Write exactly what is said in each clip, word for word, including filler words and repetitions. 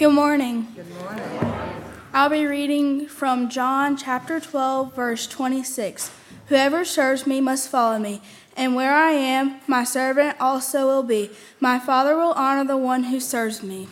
Good morning. Good morning. I'll be reading from John chapter twelve, verse twenty-six. Whoever serves me must follow me, and where I am, my servant also will be. My Father will honor the one who serves me.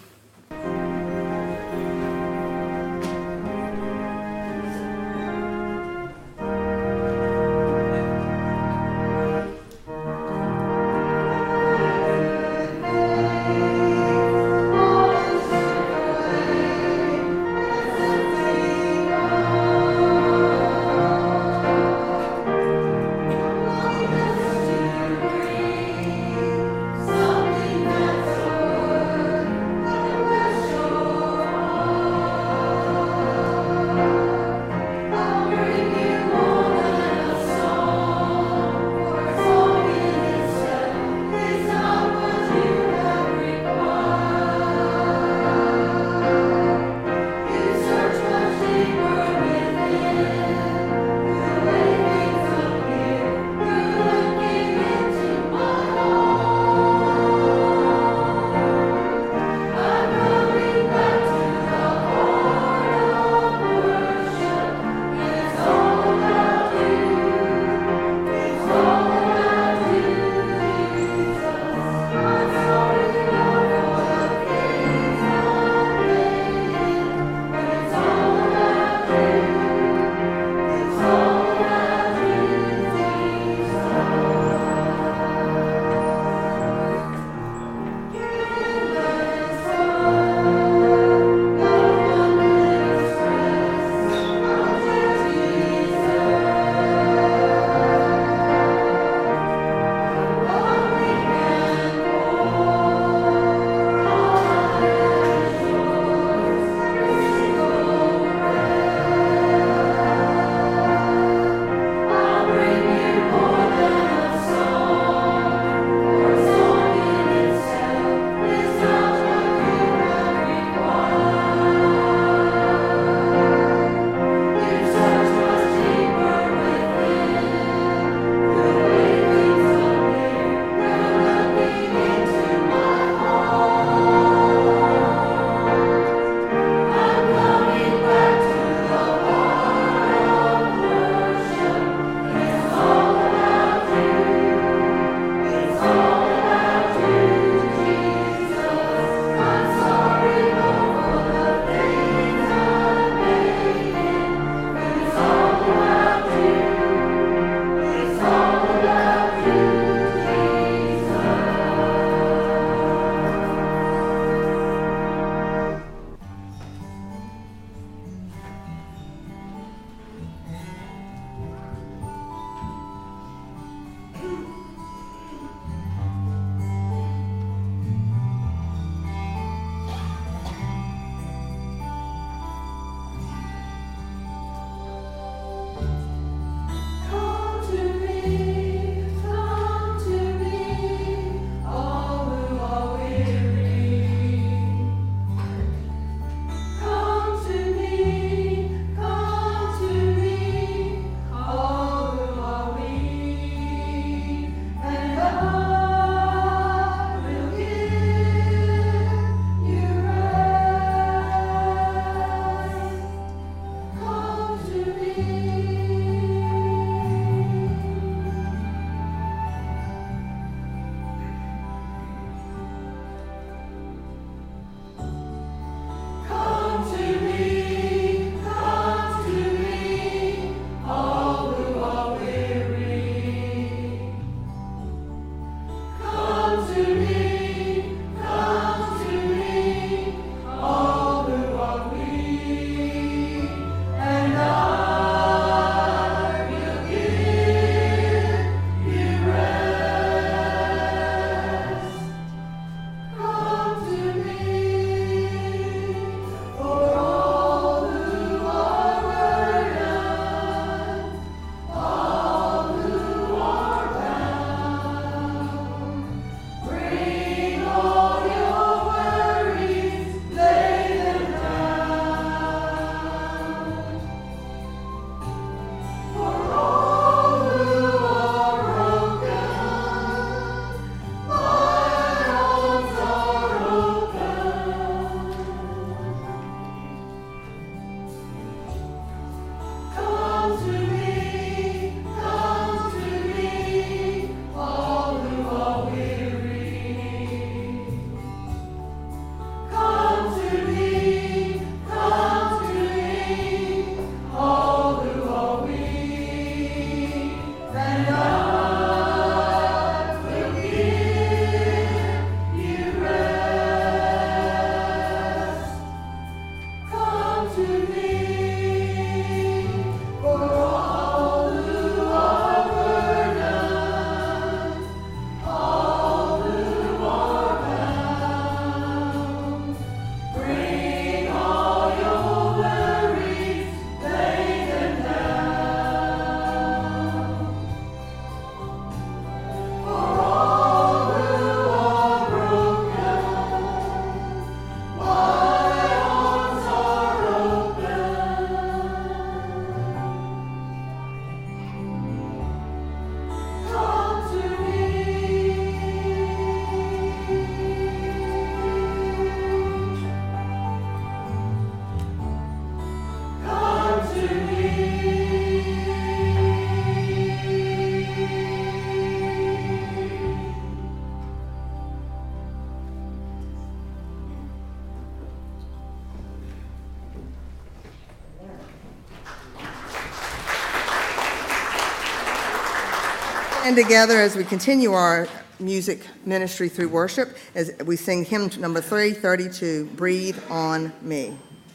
stand together as we continue our music ministry through worship as we sing hymn number three thirty-two, Breathe on Me.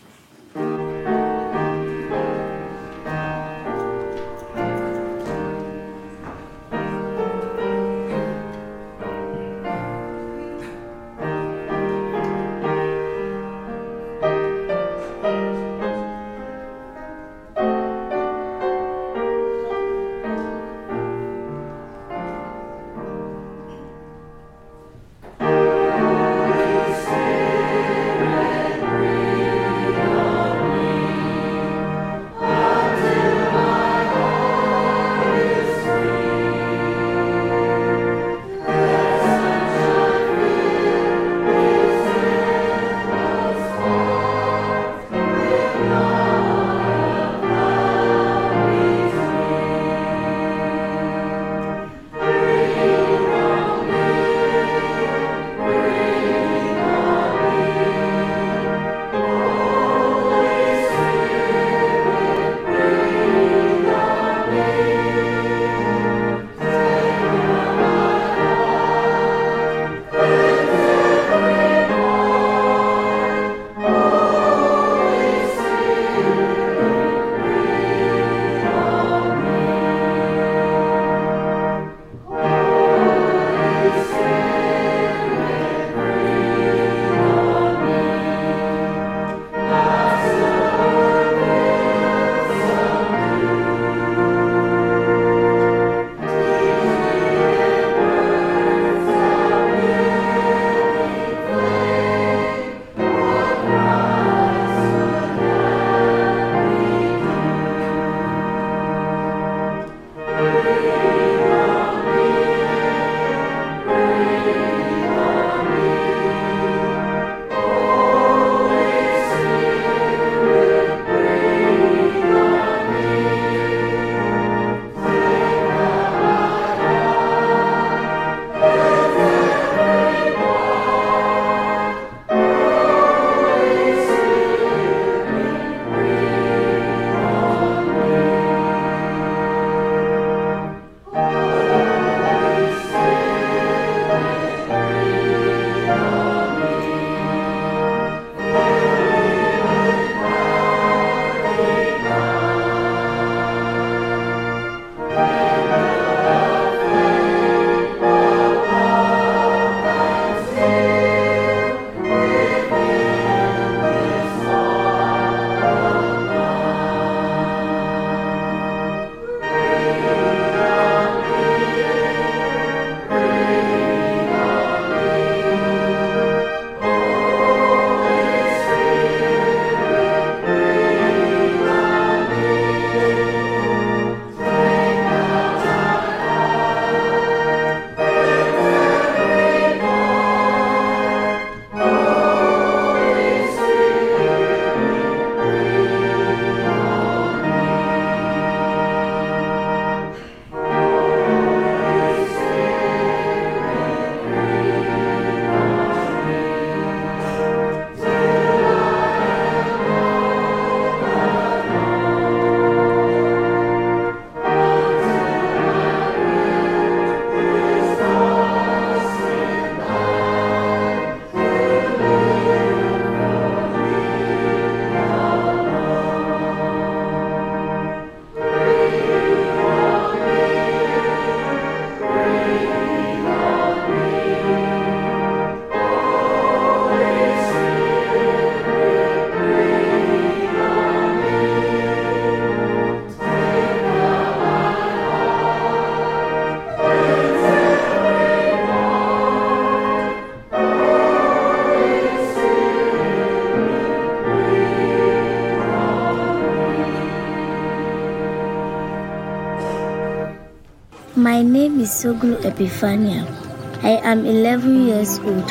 My name is Soglu Epiphania. I am eleven years old.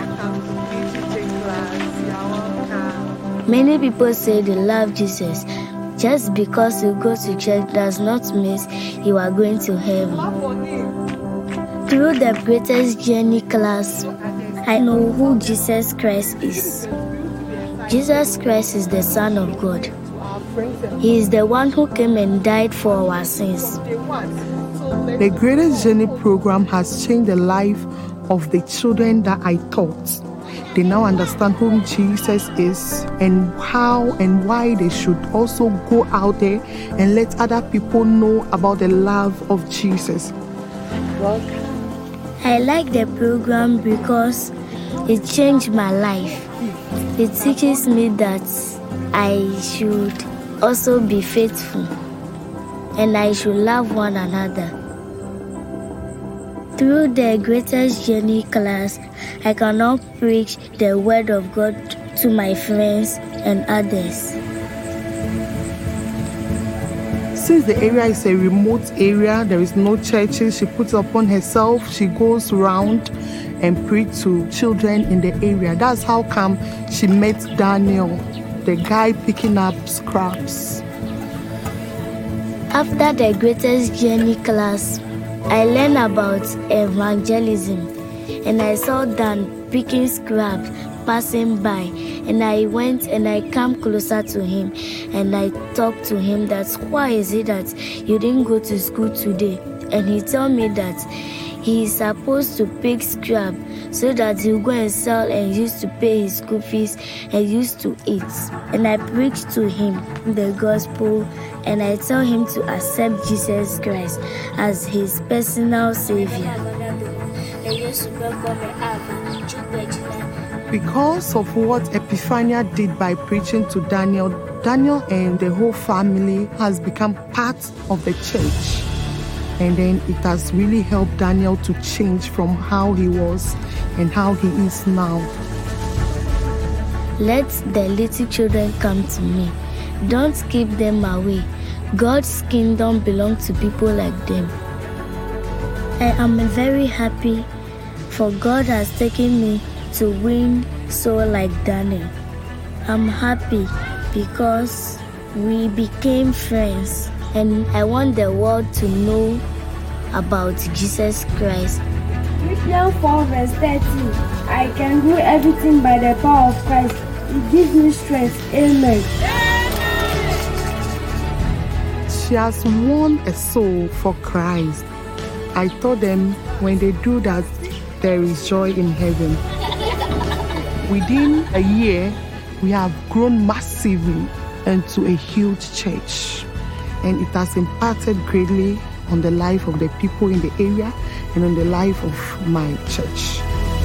Many people say they love Jesus. Just because you go to church does not mean you are going to heaven. Through the Greatest Journey class, I know who Jesus Christ is. Jesus Christ is the Son of God. He is the one who came and died for our sins. The Greatest Journey program has changed the life of the children that I taught. They now understand who Jesus is and how and why they should also go out there and let other people know about the love of Jesus. I like the program because it changed my life. It teaches me that I should also be faithful and I should love one another. Through the Greatest Journey class, I can now preach the word of God to my friends and others. Since the area is a remote area, there is no churches, she puts upon herself, she goes around and preach to children in the area. That's how come she met Daniel, the guy picking up scraps. After the Greatest Journey class, I learned about evangelism, and I saw Dan picking scraps passing by, and I went and I came closer to him and I talked to him that why is it that you didn't go to school today? And he told me that he is supposed to pick scrap so that he'll go and sell and use to pay his school fees and use to eat. And I preached to him the gospel and I tell him to accept Jesus Christ as his personal savior. Because of what Epiphania did by preaching to Daniel, Daniel and the whole family has become part of the church. And then it has really helped Daniel to change from how he was and how he is now. Let the little children come to me. Don't keep them away. God's kingdom belongs to people like them. I am very happy for God has taken me to win so like Daniel. I'm happy because we became friends and I want the world to know about Jesus Christ. Philippians four verse thirteen. I can do everything by the power of Christ. It gives me strength. Amen. She has won a soul for Christ. I told them when they do that, there is joy in heaven. Within a year, we have grown massively into a huge church. And it has impacted greatly on the life of the people in the area and on the life of my church.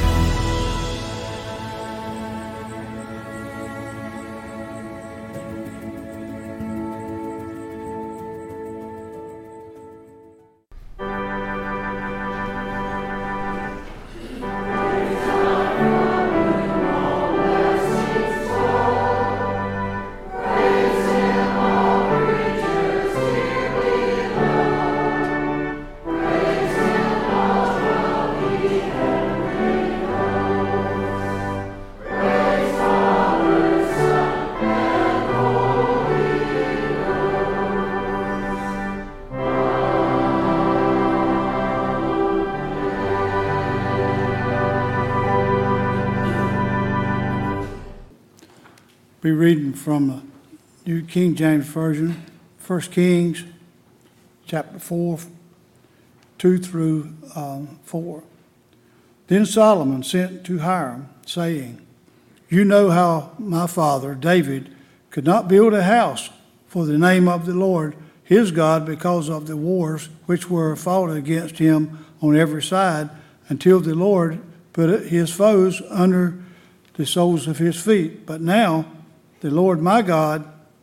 Be reading from the New King James Version, First Kings, chapter four, two through um, four. Then Solomon sent to Hiram, saying, You know how my father David could not build a house for the name of the Lord his God because of the wars which were fought against him on every side, until the Lord put his foes under the soles of his feet. But now the Lord my God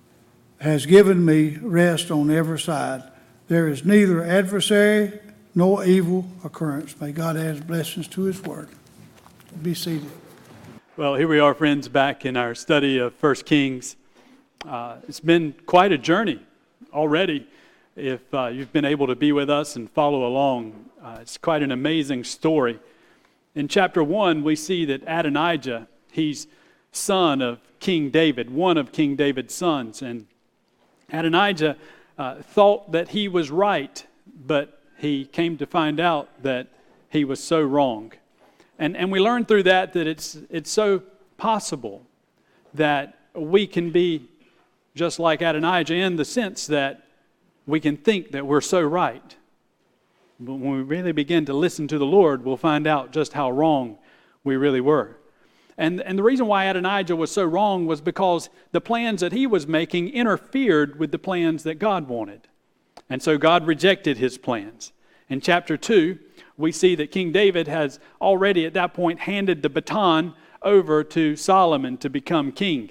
has given me rest on every side. There is neither adversary nor evil occurrence. May God add his blessings to his word. Be seated. Well, here we are, friends, back in our study of First Kings. Uh, it's been quite a journey already. If uh, you've been able to be with us and follow along, uh, it's quite an amazing story. In chapter one, we see that Adonijah, he's son of King David, one of King David's sons. And Adonijah uh, thought that he was right, but he came to find out that he was so wrong. And and we learned through that that it's it's so possible that we can be just like Adonijah in the sense that we can think that we're so right. But when we really begin to listen to the Lord, we'll find out just how wrong we really were. And, and the reason why Adonijah was so wrong was because the plans that he was making interfered with the plans that God wanted. And so God rejected his plans. In chapter two, we see that King David has already at that point handed the baton over to Solomon to become king.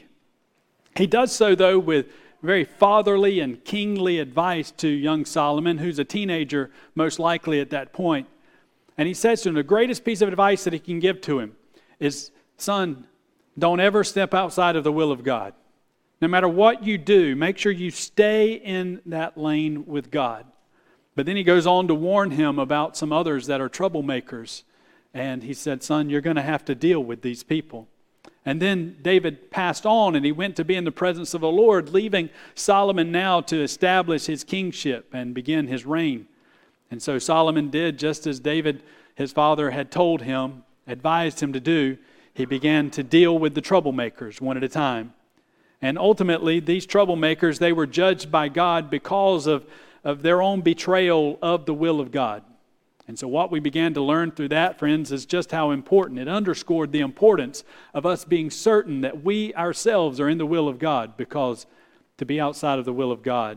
He does so, though, with very fatherly and kingly advice to young Solomon, who's a teenager most likely at that point. And he says to him, the greatest piece of advice that he can give to him is, son, don't ever step outside of the will of God. No matter what you do, make sure you stay in that lane with God. But then he goes on to warn him about some others that are troublemakers. And he said, son, you're going to have to deal with these people. And then David passed on and he went to be in the presence of the Lord, leaving Solomon now to establish his kingship and begin his reign. And so Solomon did just as David, his father, had told him, advised him to do. He began to deal with the troublemakers one at a time. And ultimately, these troublemakers, they were judged by God because of, of their own betrayal of the will of God. And so what we began to learn through that, friends, is just how important. It underscored the importance of us being certain that we ourselves are in the will of God, because to be outside of the will of God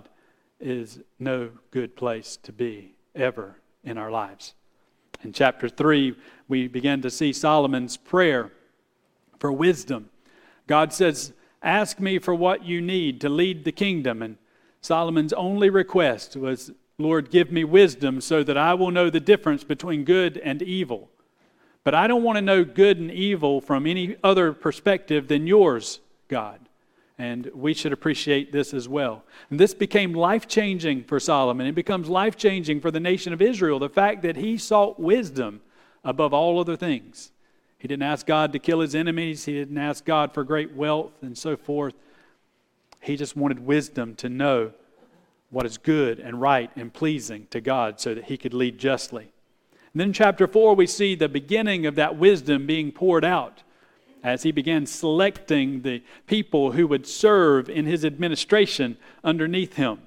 is no good place to be ever in our lives. In chapter three, we began to see Solomon's prayer for wisdom. God says, ask me for what you need to lead the kingdom. And Solomon's only request was, Lord, give me wisdom so that I will know the difference between good and evil. But I don't want to know good and evil from any other perspective than yours, God. And we should appreciate this as well. And this became life-changing for Solomon. It becomes life-changing for the nation of Israel, the fact that he sought wisdom above all other things. He didn't ask God to kill his enemies. He didn't ask God for great wealth and so forth. He just wanted wisdom to know what is good and right and pleasing to God so that he could lead justly. And then in chapter four, we see the beginning of that wisdom being poured out as he began selecting the people who would serve in his administration underneath him.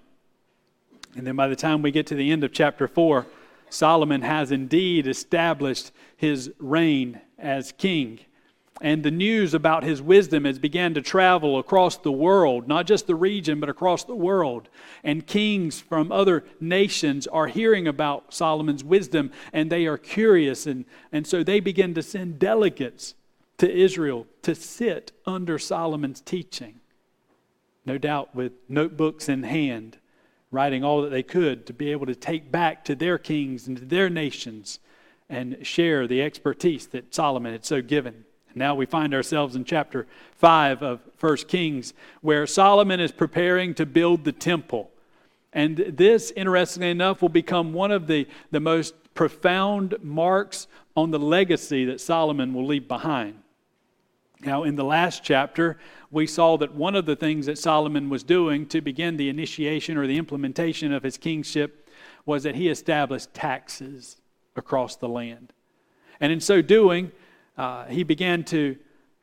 And then by the time we get to the end of chapter four, Solomon has indeed established his reign as king. And the news about his wisdom has began to travel across the world, not just the region, but across the world. And kings from other nations are hearing about Solomon's wisdom, and they are curious. And, and so they begin to send delegates to Israel to sit under Solomon's teaching. No doubt with notebooks in hand, writing all that they could to be able to take back to their kings and to their nations and share the expertise that Solomon had so given. Now we find ourselves in chapter five of First Kings, where Solomon is preparing to build the temple. And this, interestingly enough, will become one of the, the most profound marks on the legacy that Solomon will leave behind. Now, in the last chapter, we saw that one of the things that Solomon was doing to begin the initiation or the implementation of his kingship was that he established taxes across the land. And in so doing, Uh, he began to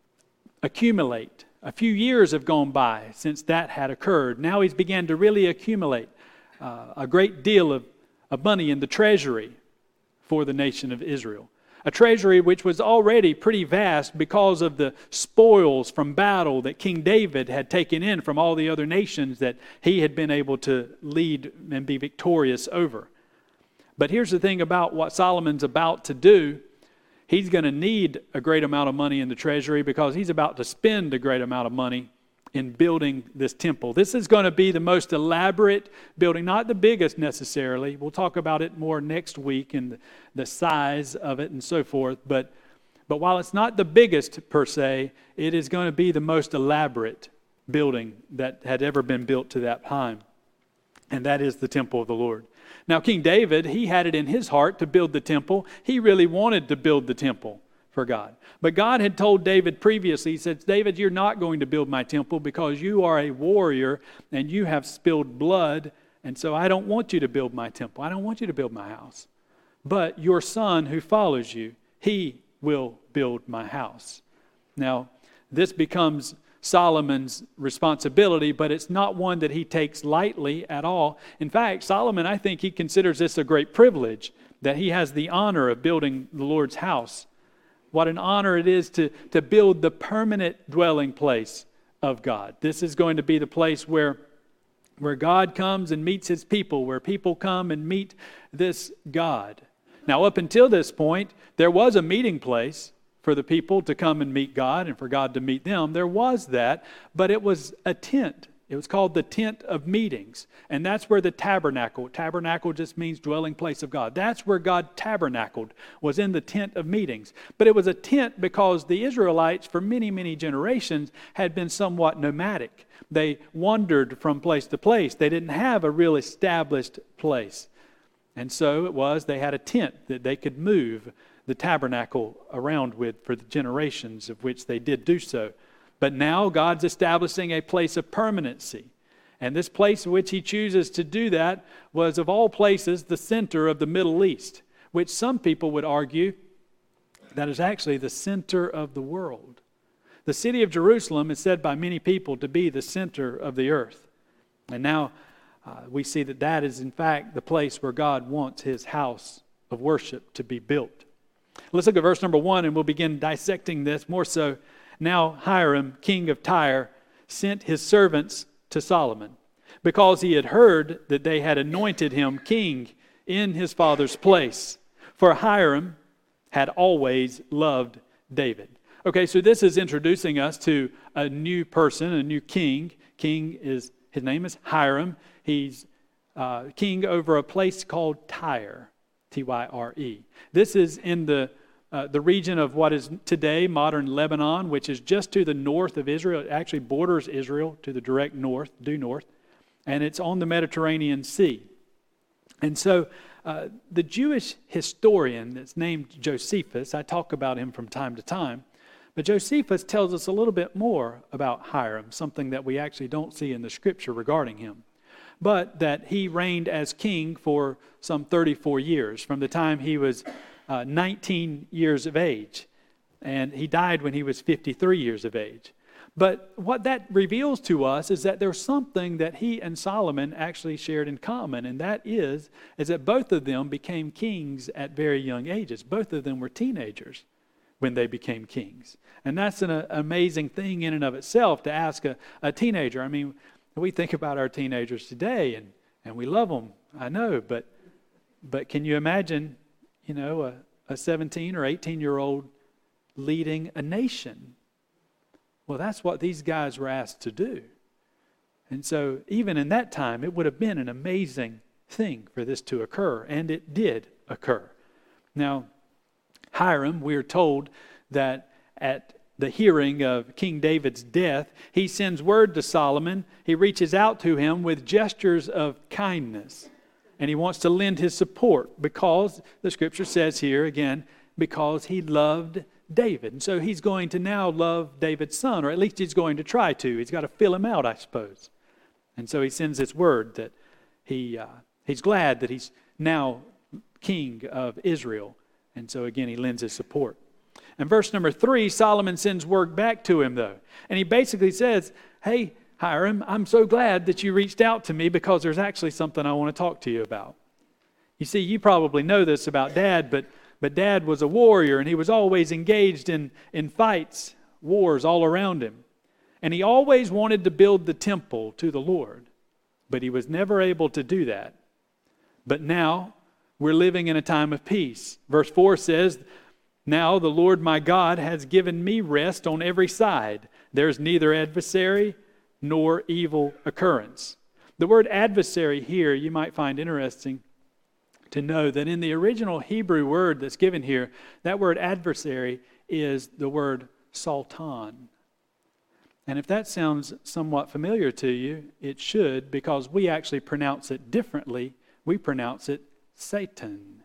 accumulate. A few years have gone by since that had occurred. Now he's began to really accumulate uh, a great deal of, of money in the treasury for the nation of Israel. A treasury which was already pretty vast because of the spoils from battle that King David had taken in from all the other nations that he had been able to lead and be victorious over. But here's the thing about what Solomon's about to do. He's going to need a great amount of money in the treasury because he's about to spend a great amount of money in building this temple. This is going to be the most elaborate building, not the biggest necessarily. We'll talk about it more next week and the size of it and so forth. But, but while it's not the biggest per se, it is going to be the most elaborate building that had ever been built to that time. And that is the temple of the Lord. Now, King David, he had it in his heart to build the temple. He really wanted to build the temple for God. But God had told David previously, he said, David, you're not going to build my temple because you are a warrior and you have spilled blood. And so I don't want you to build my temple. I don't want you to build my house. But your son who follows you, he will build my house. Now, this becomes Solomon's responsibility, but it's not one that he takes lightly at all. In fact, Solomon, I think he considers this a great privilege that he has the honor of building the Lord's house. What an honor it is to, to build the permanent dwelling place of God. This is going to be the place where, where God comes and meets his people, where people come and meet this God. Now, up until this point, there was a meeting place for the people to come and meet God and for God to meet them. There was that, but it was a tent. It was called the tent of meetings. And that's where the tabernacle, tabernacle just means dwelling place of God. That's where God tabernacled, was in the tent of meetings. But it was a tent because the Israelites, for many, many generations, had been somewhat nomadic. They wandered from place to place. They didn't have a real established place. And so it was, they had a tent that they could move the tabernacle around with for the generations of which they did do so. But now God's establishing a place of permanency. And this place in which he chooses to do that was, of all places, the center of the Middle East, which some people would argue that is actually the center of the world. The city of Jerusalem is said by many people to be the center of the earth. And now uh, we see that that is, in fact, the place where God wants his house of worship to be built. Let's look at verse number one, and we'll begin dissecting this more so. Now Hiram, king of Tyre, sent his servants to Solomon, because he had heard that they had anointed him king in his father's place. For Hiram had always loved David. Okay, so this is introducing us to a new person, a new king. King is, his name is Hiram. He's uh, king over a place called Tyre, T Y R E. This is in the Uh, the region of what is today modern Lebanon, which is just to the north of Israel. It actually borders Israel to the direct north, due north, and it's on the Mediterranean Sea. And so uh, the Jewish historian that's named Josephus, I talk about him from time to time, but Josephus tells us a little bit more about Hiram, something that we actually don't see in the scripture regarding him, but that he reigned as king for some thirty-four years, from the time he was Uh, nineteen years of age, and he died when he was fifty-three years of age. But what that reveals to us is that there's something that he and Solomon actually shared in common, and that is, is that both of them became kings at very young ages. Both of them were teenagers when they became kings. And that's an uh, amazing thing in and of itself to ask a, a teenager. I mean, we think about our teenagers today, and, and we love them, I know, but but can you imagine, you know, a, a seventeen or eighteen-year-old leading a nation? Well, that's what these guys were asked to do. And so even in that time, it would have been an amazing thing for this to occur, and it did occur. Now, Hiram, we are told that at the hearing of King David's death, he sends word to Solomon. He reaches out to him with gestures of kindness. And he wants to lend his support because, the scripture says here again, because he loved David. And so he's going to now love David's son, or at least he's going to try to. He's got to fill him out, I suppose. And so he sends this word that he uh, he's glad that he's now king of Israel. And so again, he lends his support. In verse number three, Solomon sends word back to him, though. And he basically says, hey, Hiram, I'm so glad that you reached out to me because there's actually something I want to talk to you about. You see, you probably know this about Dad, but but Dad was a warrior, and he was always engaged in, in fights, wars all around him. And he always wanted to build the temple to the Lord, but he was never able to do that. But now we're living in a time of peace. Verse four says, now the Lord my God has given me rest on every side. There's neither adversary nor evil occurrence. The word adversary here, you might find interesting to know that in the original Hebrew word that's given here, that word adversary is the word sultan. And if that sounds somewhat familiar to you, it should, because we actually pronounce it differently. We pronounce it Satan.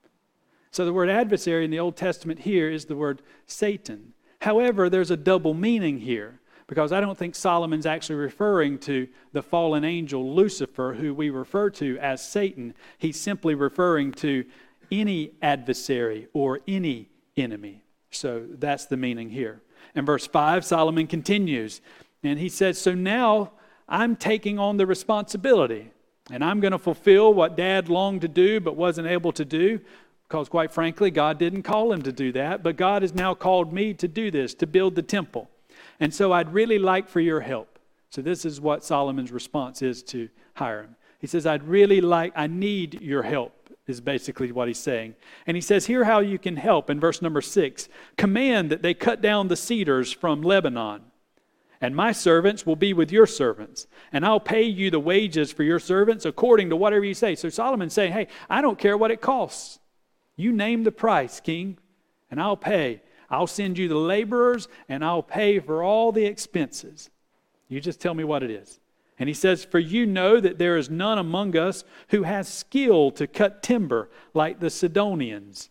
So the word adversary in the Old Testament here is the word Satan. However, there's a double meaning here, because I don't think Solomon's actually referring to the fallen angel Lucifer, who we refer to as Satan. He's simply referring to any adversary or any enemy. So that's the meaning here. In verse five, Solomon continues, and he says, so now I'm taking on the responsibility, and I'm going to fulfill what Dad longed to do but wasn't able to do. because quite frankly, God didn't call him to do that, but God has now called me to do this, to build the temple. And so I'd really like for your help. So this is what Solomon's response is to Hiram. He says, I'd really like, I need your help, is basically what he's saying. And he says, here how you can help in verse number six. Command that they cut down the cedars from Lebanon, and my servants will be with your servants, and I'll pay you the wages for your servants according to whatever you say. So Solomon's saying, hey, I don't care what it costs. You name the price, king, and I'll pay. I'll send you the laborers, and I'll pay for all the expenses. You just tell me what it is. And he says, for you know that there is none among us who has skill to cut timber like the Sidonians.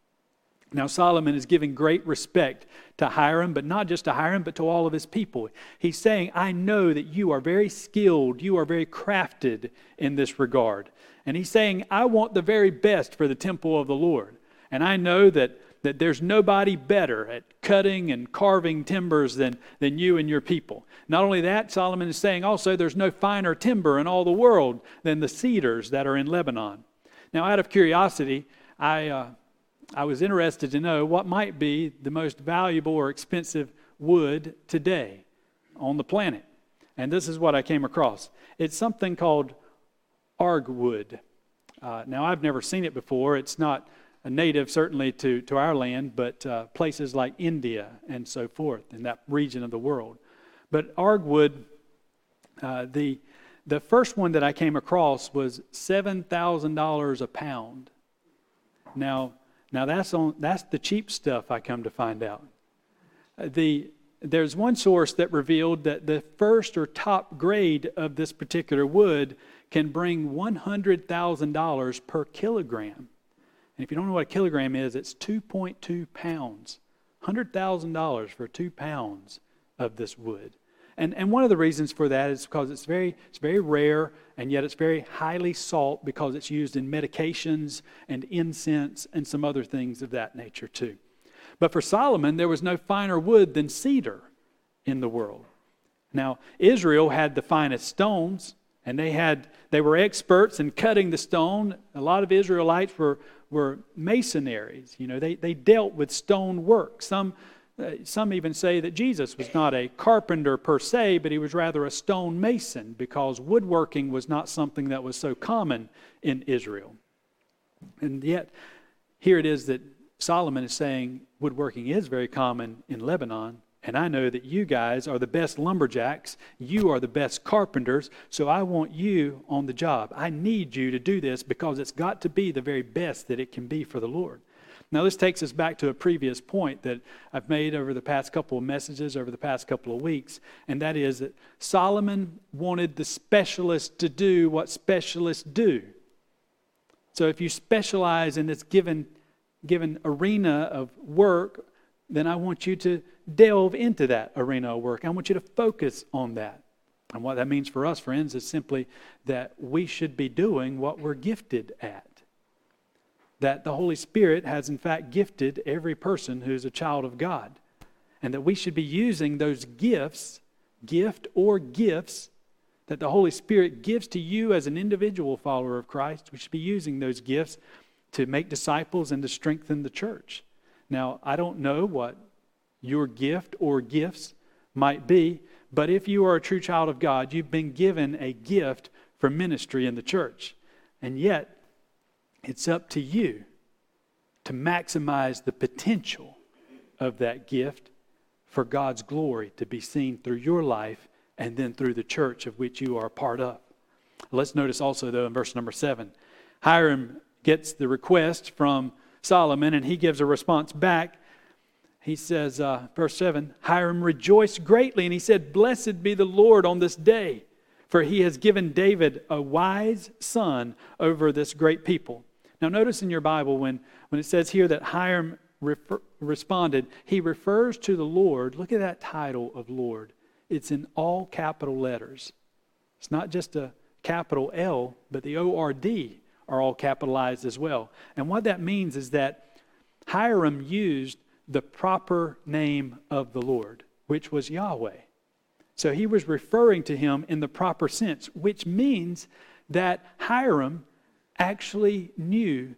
Now Solomon is giving great respect to Hiram, but not just to Hiram, but to all of his people. He's saying, I know that you are very skilled, you are very crafted in this regard. And he's saying, I want the very best for the temple of the Lord. And I know that, that there's nobody better at cutting and carving timbers than, than you and your people. Not only that, Solomon is saying also there's no finer timber in all the world than the cedars that are in Lebanon. Now, out of curiosity, I uh, I was interested to know what might be the most valuable or expensive wood today on the planet. And this is what I came across. It's something called arguwood. Uh, now, I've never seen it before. It's not a native, certainly, to, to our land, but uh, places like India and so forth in that region of the world. But arguwood, uh, the the first one that I came across was seven thousand dollars a pound. Now, now that's on that's the cheap stuff, I come to find out. Uh, the there's one source that revealed that the first or top grade of this particular wood can bring one hundred thousand dollars per kilogram. And if you don't know what a kilogram is, it's two point two pounds. one hundred thousand dollars for two pounds of this wood. And and one of the reasons for that is because it's very it's very rare, and yet it's very highly sought because it's used in medications and incense and some other things of that nature too. But for Solomon, there was no finer wood than cedar in the world. Now, Israel had the finest stones, and they had they were experts in cutting the stone. A lot of Israelites were were masonaries. You know, they they dealt with stone work. Some uh, some even say that Jesus was not a carpenter per se, but he was rather a stone mason, because woodworking was not something that was so common in Israel. And yet, here it is that Solomon is saying woodworking is very common in Lebanon. And I know that you guys are the best lumberjacks. You are the best carpenters. So I want you on the job. I need you to do this because it's got to be the very best that it can be for the Lord. Now, this takes us back to a previous point that I've made over the past couple of messages, over the past couple of weeks. And that is that Solomon wanted the specialists to do what specialists do. So if you specialize in this given, given arena of work, then I want you to delve into that arena of work. I want you to focus on that. And what that means for us, friends, is simply that we should be doing what we're gifted at. That the Holy Spirit has in fact gifted every person who's a child of God. And that we should be using those gifts, gift or gifts, that the Holy Spirit gives to you as an individual follower of Christ. We should be using those gifts to make disciples and to strengthen the church. Now, I don't know what your gift or gifts might be, but if you are a true child of God, you've been given a gift for ministry in the church. And yet, it's up to you to maximize the potential of that gift for God's glory to be seen through your life and then through the church of which you are a part of. Let's notice also, though, in verse number seven, Hiram gets the request from Solomon, and he gives a response back. He says, uh, verse seven, Hiram rejoiced greatly, and he said, blessed be the Lord on this day, for he has given David a wise son over this great people. Now notice in your Bible when, when it says here that Hiram refer, responded, he refers to the Lord. Look at that title of Lord. It's in all capital letters. It's not just a capital L, but the O R D are all capitalized as well. And what that means is that Hiram used the proper name of the Lord, which was Yahweh. So he was referring to him in the proper sense, which means that Hiram actually knew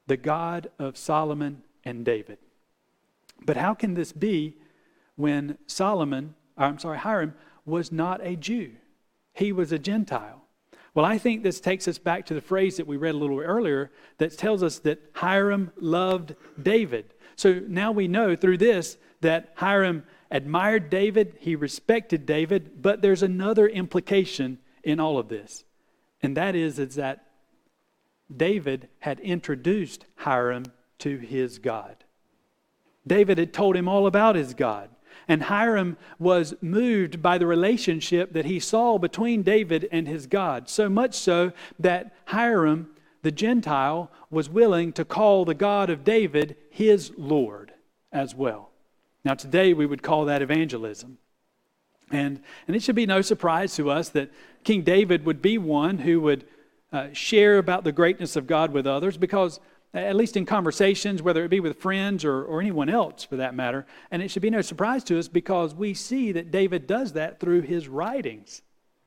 the God of Solomon and David. But how can this be when Solomon, or I'm sorry, Hiram, was not a Jew? He was a Gentile. Well, I think this takes us back to the phrase that we read a little earlier that tells us that Hiram loved David. So now we know through this that Hiram admired David, he respected David, but there's another implication in all of this. And that is, is that David had introduced Hiram to his God. David had told him all about his God. And Hiram was moved by the relationship that he saw between David and his God. So much so that Hiram, the Gentile, was willing to call the God of David his Lord as well. Now today we would call that evangelism. And, and it should be no surprise to us that King David would be one who would uh, share about the greatness of God with others, because at least in conversations, whether it be with friends or, or anyone else for that matter. And it should be no surprise to us because we see that David does that through his writings.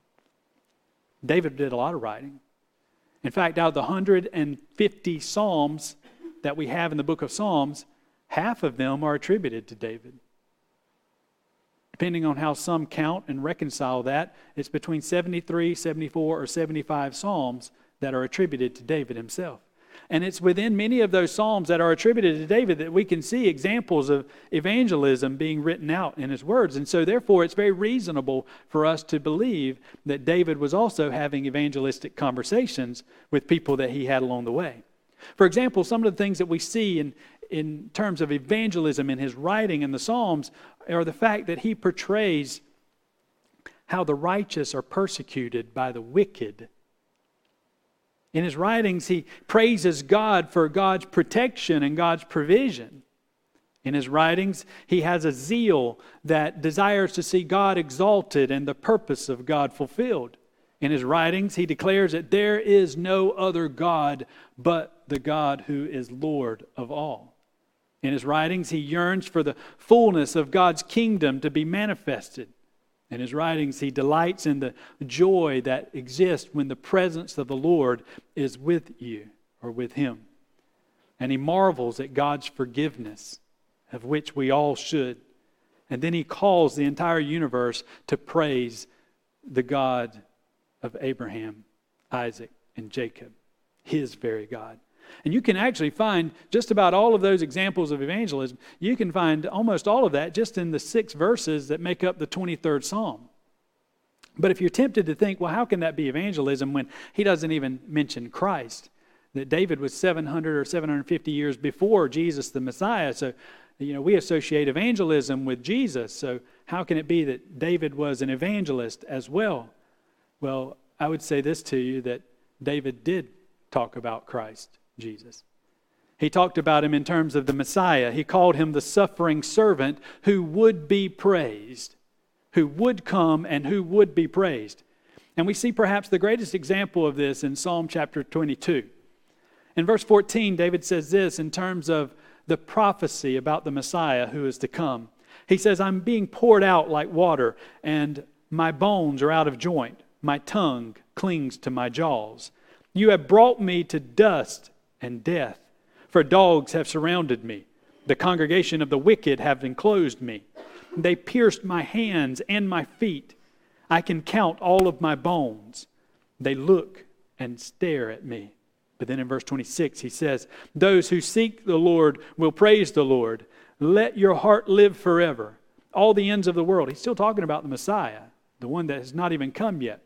David did a lot of writing. In fact, out of the one hundred fifty Psalms that we have in the book of Psalms, half of them are attributed to David. Depending on how some count and reconcile that, it's between seventy-three, seventy-four, or seventy-five Psalms that are attributed to David himself. And it's within many of those Psalms that are attributed to David that we can see examples of evangelism being written out in his words. And so therefore it's very reasonable for us to believe that David was also having evangelistic conversations with people that he had along the way. For example, some of the things that we see in, in terms of evangelism in his writing in the Psalms are the fact that he portrays how the righteous are persecuted by the wicked. In his writings, he praises God for God's protection and God's provision. In his writings, he has a zeal that desires to see God exalted and the purpose of God fulfilled. In his writings, he declares that there is no other God but the God who is Lord of all. In his writings, he yearns for the fullness of God's kingdom to be manifested. In his writings, he delights in the joy that exists when the presence of the Lord is with you or with him. And he marvels at God's forgiveness, of which we all should. And then he calls the entire universe to praise the God of Abraham, Isaac, and Jacob, his very God. And you can actually find just about all of those examples of evangelism. You can find almost all of that just in the six verses that make up the twenty-third Psalm. But if you're tempted to think, well, how can that be evangelism when he doesn't even mention Christ? That David was seven hundred or seven hundred fifty years before Jesus the Messiah. So, you know, we associate evangelism with Jesus. So how can it be that David was an evangelist as well? Well, I would say this to you, that David did talk about Christ Jesus. He talked about him in terms of the Messiah. He called him the suffering servant who would be praised, who would come and who would be praised. And we see perhaps the greatest example of this in Psalm chapter twenty-two. In verse fourteen, David says this in terms of the prophecy about the Messiah who is to come. He says, I'm being poured out like water, and my bones are out of joint. My tongue clings to my jaws. You have brought me to dust and death, for dogs have surrounded me. The congregation of the wicked have enclosed me. They pierced my hands and my feet. I can count all of my bones. They look and stare at me. But then in verse twenty-six, he says, those who seek the Lord will praise the Lord. Let your heart live forever. All the ends of the world. He's still talking about the Messiah, the one that has not even come yet.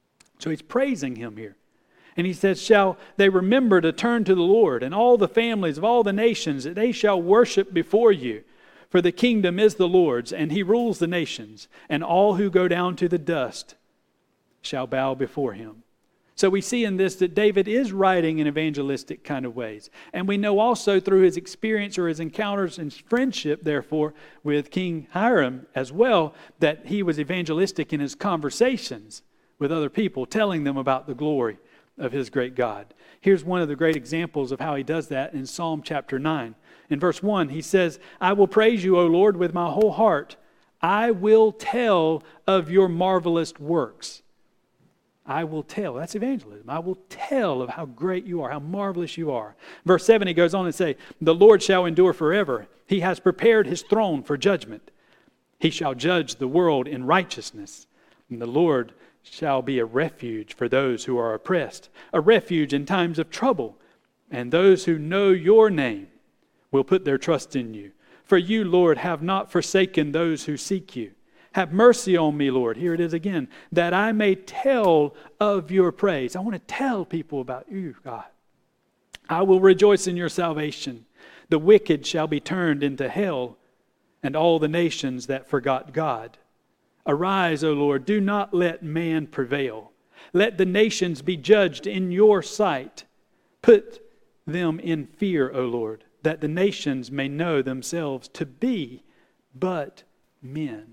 So he's praising him here. And he says, shall they remember to turn to the Lord, and all the families of all the nations, that they shall worship before you. For the kingdom is the Lord's, and he rules the nations, and all who go down to the dust shall bow before him. So we see in this that David is writing in evangelistic kind of ways. And we know also through his experience or his encounters and friendship, therefore, with King Hiram as well, that he was evangelistic in his conversations with other people, telling them about the glory of his great God. Here's one of the great examples of how he does that in Psalm chapter nine. In verse one, he says, I will praise you, O Lord, with my whole heart. I will tell of your marvelous works. I will tell. That's evangelism. I will tell of how great you are, how marvelous you are. Verse seven, he goes on and say, the Lord shall endure forever. He has prepared his throne for judgment. He shall judge the world in righteousness. And the Lord shall be a refuge for those who are oppressed, a refuge in times of trouble. And those who know your name will put their trust in you. For you, Lord, have not forsaken those who seek you. Have mercy on me, Lord. Here it is again. That I may tell of your praise. I want to tell people about you, God. I will rejoice in your salvation. The wicked shall be turned into hell, and all the nations that forgot God. Arise, O Lord, do not let man prevail. Let the nations be judged in your sight. Put them in fear, O Lord, that the nations may know themselves to be but men.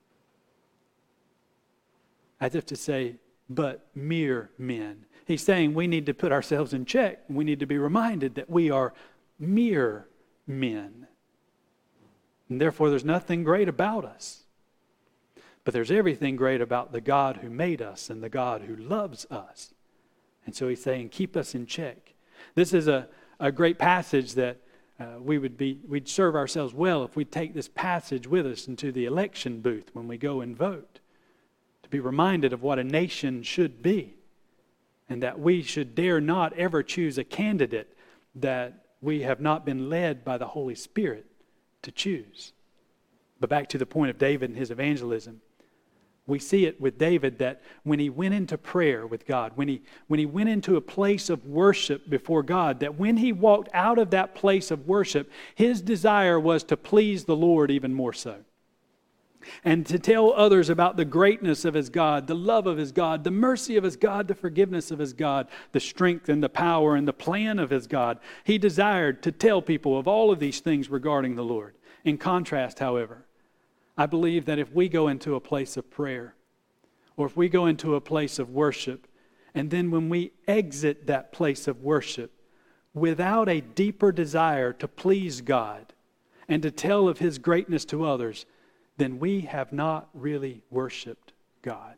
As if to say, but mere men. He's saying we need to put ourselves in check. We need to be reminded that we are mere men. And therefore there's nothing great about us. But there's everything great about the God who made us and the God who loves us. And so he's saying, keep us in check. This is a, a great passage that uh, we would be, we'd serve ourselves well if we take this passage with us into the election booth when we go and vote. To be reminded of what a nation should be. And that we should dare not ever choose a candidate that we have not been led by the Holy Spirit to choose. But back to the point of David and his evangelism. We see it with David that when he went into prayer with God, when he, when he went into a place of worship before God, that when he walked out of that place of worship, his desire was to please the Lord even more so. And to tell others about the greatness of his God, the love of his God, the mercy of his God, the forgiveness of his God, the strength and the power and the plan of his God. He desired to tell people of all of these things regarding the Lord. In contrast, however, I believe that if we go into a place of prayer, or if we go into a place of worship, and then when we exit that place of worship without a deeper desire to please God and to tell of his greatness to others, then we have not really worshiped God.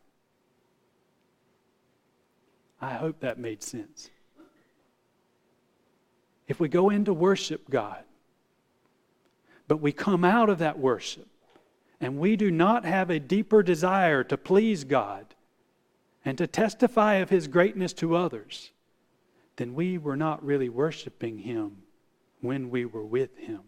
I hope that made sense. If we go in to worship God, but we come out of that worship, and we do not have a deeper desire to please God and to testify of his greatness to others, then we were not really worshiping him when we were with him.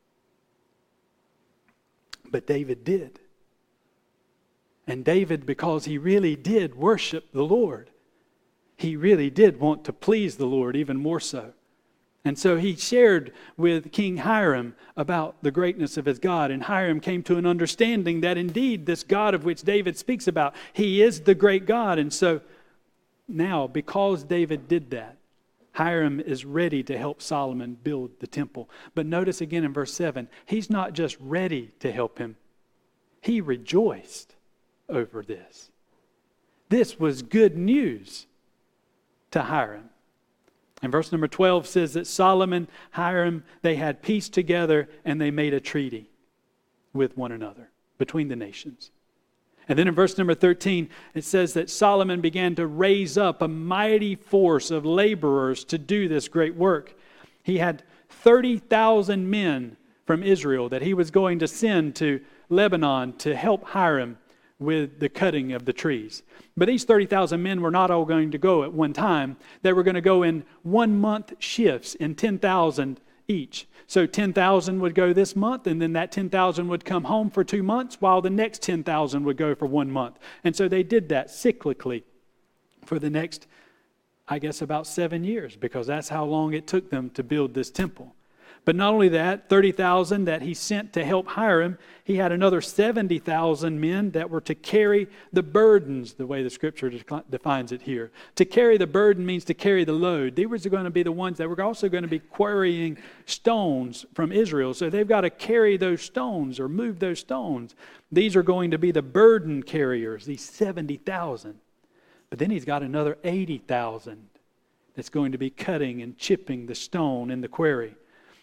But David did. And David, because he really did worship the Lord, he really did want to please the Lord even more so. And so he shared with King Hiram about the greatness of his God. And Hiram came to an understanding that indeed this God of which David speaks about, he is the great God. And so now, because David did that, Hiram is ready to help Solomon build the temple. But notice again in verse seven, he's not just ready to help him. He rejoiced over this. This was good news to Hiram. And verse number twelve says that Solomon, Hiram, they had peace together and they made a treaty with one another between the nations. And then in verse number thirteen, it says that Solomon began to raise up a mighty force of laborers to do this great work. He had thirty thousand men from Israel that he was going to send to Lebanon to help Hiram with the cutting of the trees. But these thirty thousand men were not all going to go at one time. They were going to go in one-month shifts in ten thousand each. So ten thousand would go this month, and then that ten thousand would come home for two months, while the next ten thousand would go for one month. And so they did that cyclically for the next, I guess, about seven years, because that's how long it took them to build this temple. But not only that, thirty thousand that he sent to help Hiram, he had another seventy thousand men that were to carry the burdens, the way the scripture defines it here. To carry the burden means to carry the load. These were going to be the ones that were also going to be quarrying stones from Israel. So they've got to carry those stones or move those stones. These are going to be the burden carriers, these seventy thousand. But then he's got another eighty thousand that's going to be cutting and chipping the stone in the quarry.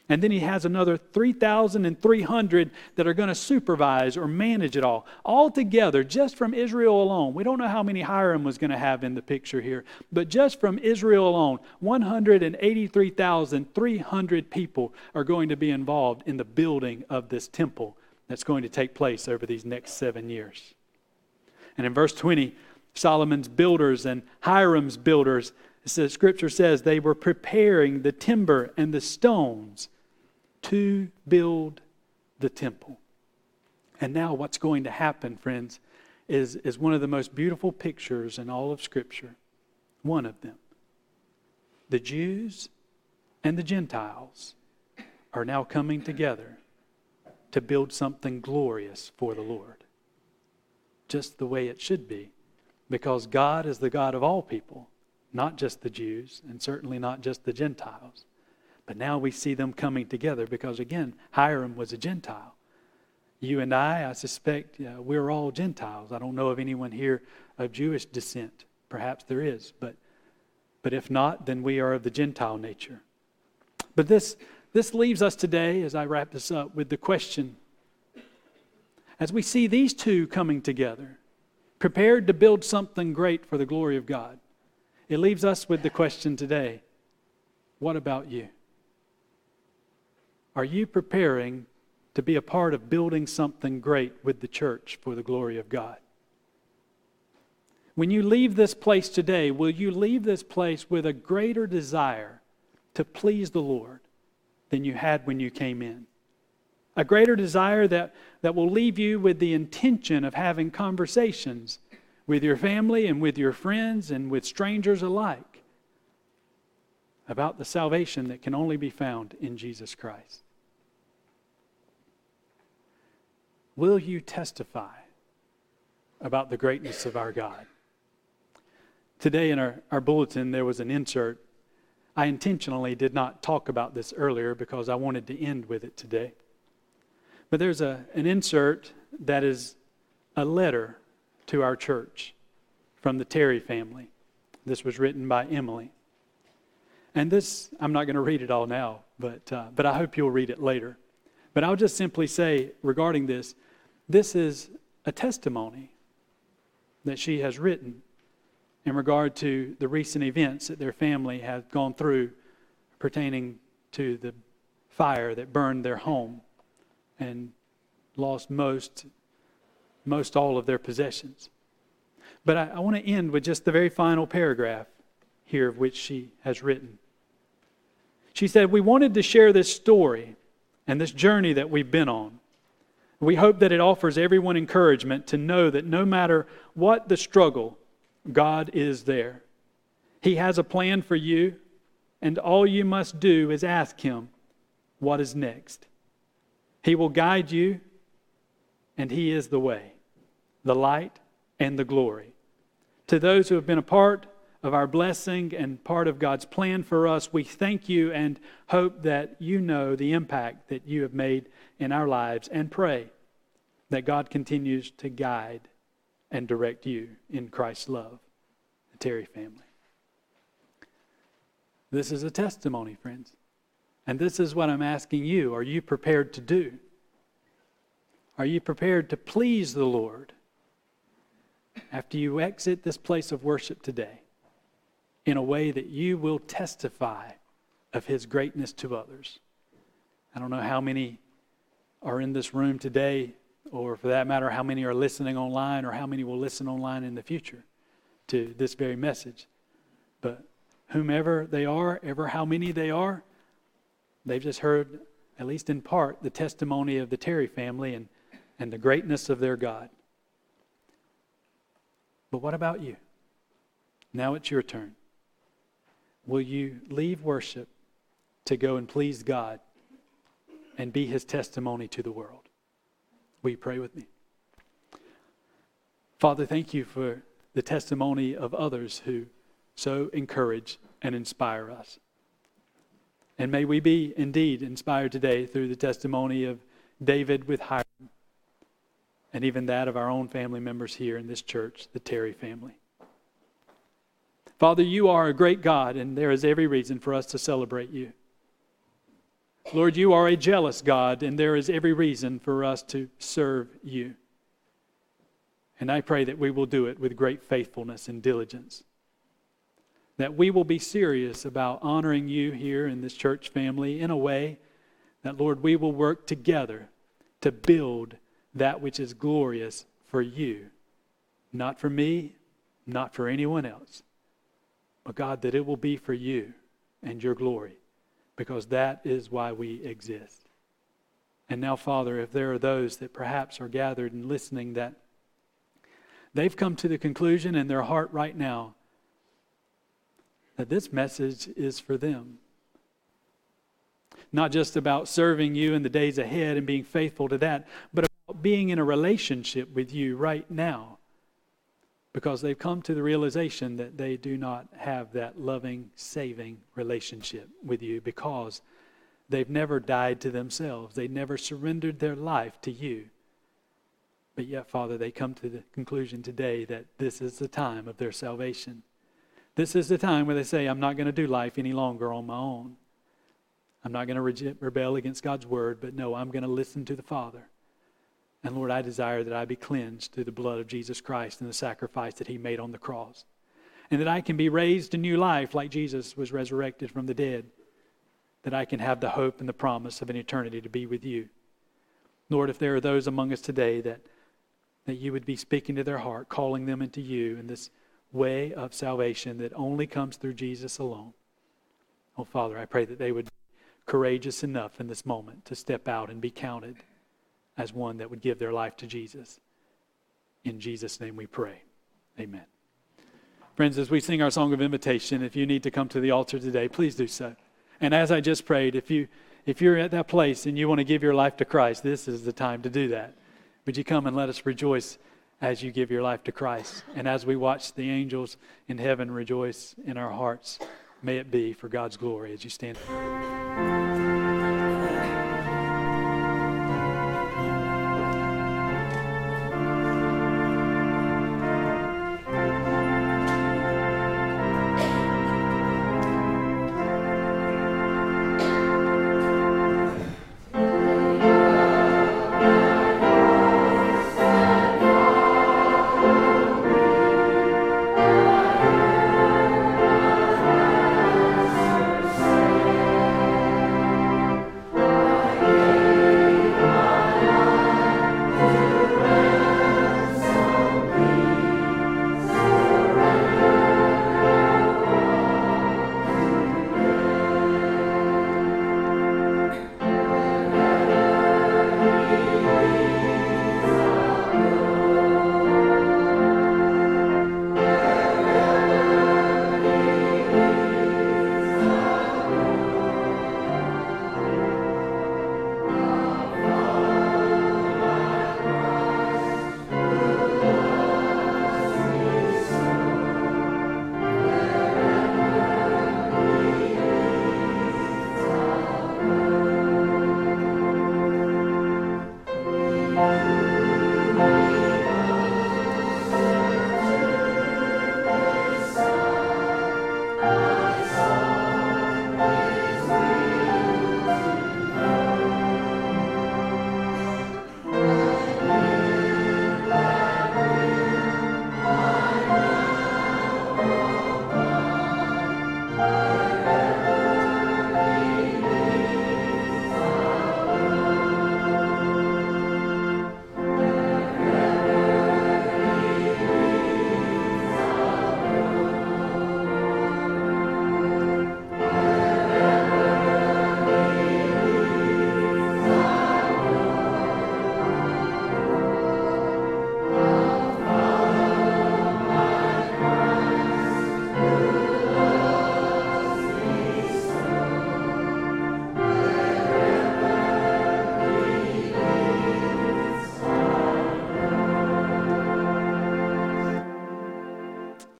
And then he has another three thousand three hundred that are going to supervise or manage it all. All together, just from Israel alone. We don't know how many Hiram was going to have in the picture here. But just from Israel alone, one hundred eighty-three thousand three hundred people are going to be involved in the building of this temple that's going to take place over these next seven years. And in verse twenty, Solomon's builders and Hiram's builders, it says, Scripture says they were preparing the timber and the stones to build the temple. And now what's going to happen, friends, is, is one of the most beautiful pictures in all of Scripture. One of them. The Jews and the Gentiles are now coming together to build something glorious for the Lord. Just the way it should be. Because God is the God of all people, not just the Jews, and certainly not just the Gentiles. But now we see them coming together because, again, Hiram was a Gentile. You and I, I suspect, uh, we're all Gentiles. I don't know of anyone here of Jewish descent. Perhaps there is, but but if not, then we are of the Gentile nature. But this, this leaves us today, as I wrap this up, with the question, as we see these two coming together, prepared to build something great for the glory of God, it leaves us with the question today, what about you? Are you preparing to be a part of building something great with the church for the glory of God? When you leave this place today, will you leave this place with a greater desire to please the Lord than you had when you came in? A greater desire that, that will leave you with the intention of having conversations with your family and with your friends and with strangers alike about the salvation that can only be found in Jesus Christ. Will you testify about the greatness of our God? Today in our, our bulletin there was an insert. I intentionally did not talk about this earlier because I wanted to end with it today. But there's a, an insert that is a letter to our church from the Terry family. This was written by Emily. And this, I'm not going to read it all now, but uh, but I hope you'll read it later. But I'll just simply say regarding this, this is a testimony that she has written in regard to the recent events that their family has gone through pertaining to the fire that burned their home and lost most, most all of their possessions. But I, I want to end with just the very final paragraph here of which she has written. She said, we wanted to share this story and this journey that we've been on. We hope that it offers everyone encouragement to know that no matter what the struggle, God is there. He has a plan for you, and all you must do is ask Him, what is next? He will guide you, and He is the way, the light, and the glory. To those who have been a part of our blessing and part of God's plan for us, we thank you and hope that you know the impact that you have made in our lives, and pray that God continues to guide and direct you in Christ's love. The Terry family. This is a testimony, friends. And this is what I'm asking you. Are you prepared to do? Are you prepared to please the Lord after you exit this place of worship today in a way that you will testify of His greatness to others? I don't know how many are in this room today, or for that matter, how many are listening online, or how many will listen online in the future to this very message. But whomever they are, ever how many they are, they've just heard, at least in part, the testimony of the Terry family and, and the greatness of their God. But what about you? Now it's your turn. Will you leave worship to go and please God and be His testimony to the world? Will you pray with me? Father, thank you for the testimony of others who so encourage and inspire us. And may we be indeed inspired today through the testimony of David with Hiram, and even that of our own family members here in this church, the Terry family. Father, you are a great God, and there is every reason for us to celebrate you. Lord, you are a jealous God, and there is every reason for us to serve you. And I pray that we will do it with great faithfulness and diligence. That we will be serious about honoring you here in this church family in a way that, Lord, we will work together to build that which is glorious for you. Not for me, not for anyone else. But God, that it will be for you and your glory, because that is why we exist. And now, Father, if there are those that perhaps are gathered and listening that they've come to the conclusion in their heart right now that this message is for them. Not just about serving you in the days ahead and being faithful to that, but about being in a relationship with you right now. Because they've come to the realization that they do not have that loving, saving relationship with you because they've never died to themselves. They never surrendered their life to you. But yet, Father, they come to the conclusion today that this is the time of their salvation. This is the time where they say, I'm not going to do life any longer on my own. I'm not going to re- rebel against God's word, but no, I'm going to listen to the Father. And Lord, I desire that I be cleansed through the blood of Jesus Christ and the sacrifice that he made on the cross. And that I can be raised to new life like Jesus was resurrected from the dead. That I can have the hope and the promise of an eternity to be with you. Lord, if there are those among us today that, that you would be speaking to their heart, calling them into you in this way of salvation that only comes through Jesus alone. Oh, Father, I pray that they would be courageous enough in this moment to step out and be counted as one that would give their life to Jesus. In Jesus' name we pray. Amen. Friends, as we sing our song of invitation, if you need to come to the altar today, please do so. And as I just prayed, if, you, if you're at that place and you want to give your life to Christ, this is the time to do that. Would you come and let us rejoice as you give your life to Christ? And as we watch the angels in heaven rejoice in our hearts, may it be for God's glory as you stand.